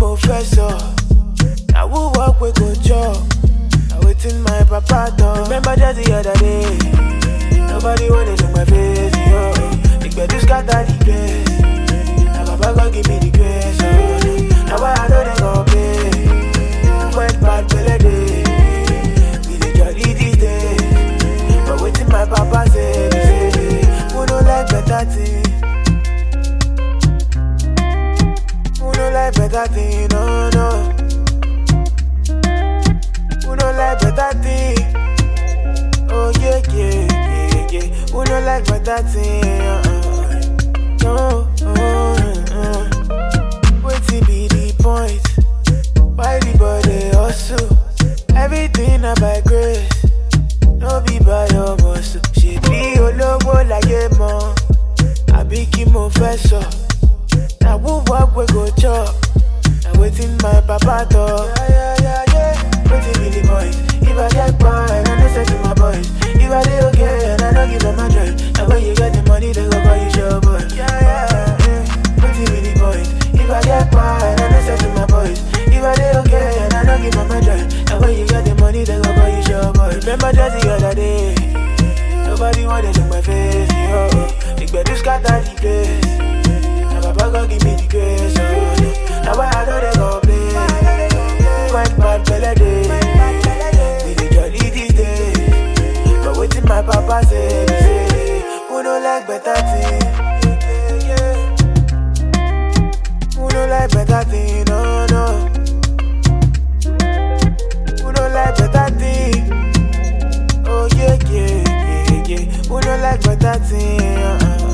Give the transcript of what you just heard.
mo fẹ́ sọ. Na who work we go chop. Na wetin my papa talk. Remember just the other day. Nobody wanna look my face, yo. The gbedu scatter the place. Na Baba God give me the grace, oh. Now why I know they gon' pay. Went bad belle day. We dey jolly these days. But wetin my papa say, he say, who no like better thing? Who no like better thing? No, no. Who no like better thing? Oh yeah, yeah, yeah, yeah. Who no like better thing? No, wetin be the point? Why the body hustle? Everything na by grace, no be by your muscle. She be olówó láyé mọ́, àbí kí mo fẹ́ sọ? Na who work we go chop? Na wetin my papa talk. Wetin be the point? If I get by, I no say to my boys. If I dey okay and I no give them a joy, na when you get the money they go call you show boy. Wetin be the point? If I get by, I no say to my boys. If I dey okay and I no give them a joy, na when you get the money they go call you show boy. Remember just the other day. Nobody wanna look my face, yo. The gbedu scatter the place. Now Baba God give me the grace, oh. Now why I know they gon' play. Went bad belle day. We dey jolly these days. But wetin my papa say, he say, who no like better thing? Who no like better thing? No, no. Who no like better thing? Oh yeah, yeah, yeah, yeah. Who no like better thing?